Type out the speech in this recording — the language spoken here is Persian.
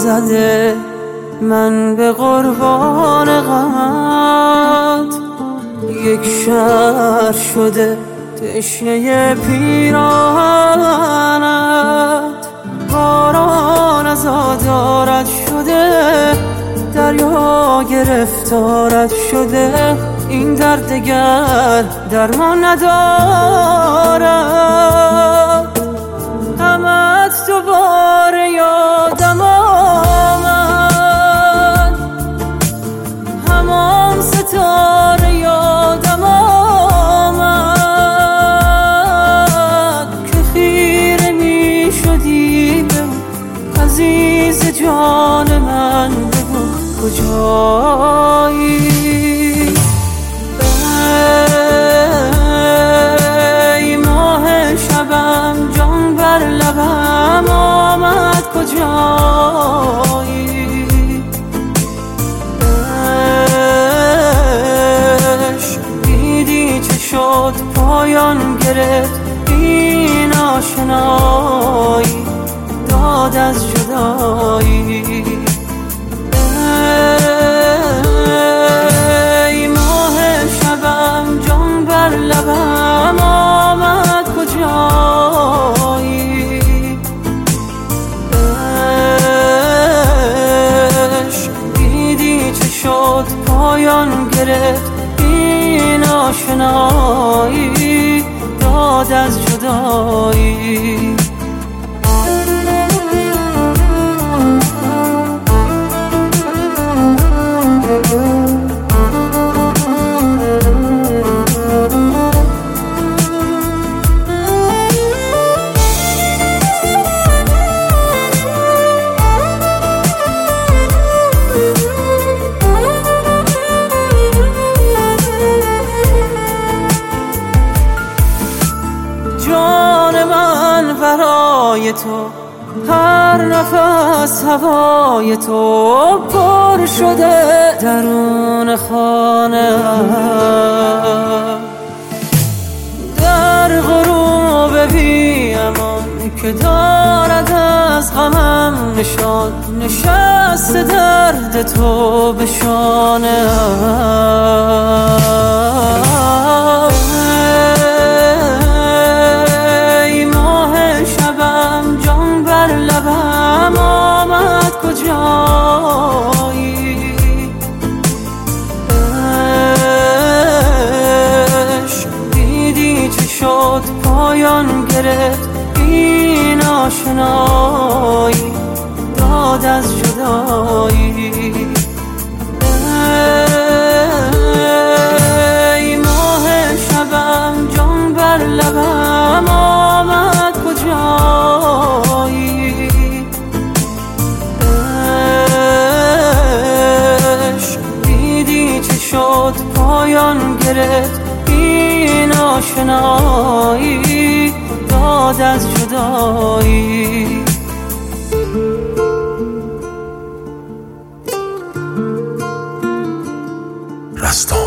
زده من به قربان غمت. یک شهر شده تشنه پیراهنت، باران از آدارت شده، دریا گرفتارت شده. این درد دگر درمان ندارد. همت دوباره یادم آمد، همان ستاره یادم آمد که خیره می شدی به او. عزیز جان من بگو کجایی؟ ای ماه شبم جان بر لبم آمد کجایی؟ عشق دیدی چه شد پایان گرفت این آشنایی، داد از جدایی. ای ماه شبم جان بر لبم آمد کجایی؟ عشق دیدی چه شد پایان گرفت این آشنایی، داد از جدایی. جان من برای تو، هر نفس هوای تو پر شده درون خانه. در غروب بی امان که دارد از غمم نشان، نشسته درد تو به شانه. آمد کجایی؟ عشق دیدی چه شد پایان گرفت این آشنایی، داد از جدایی. ای ماه شبم جان بر لبم آمد کجایی؟ شد پایان گرفت این آشنایی، داد از جدایی. رستم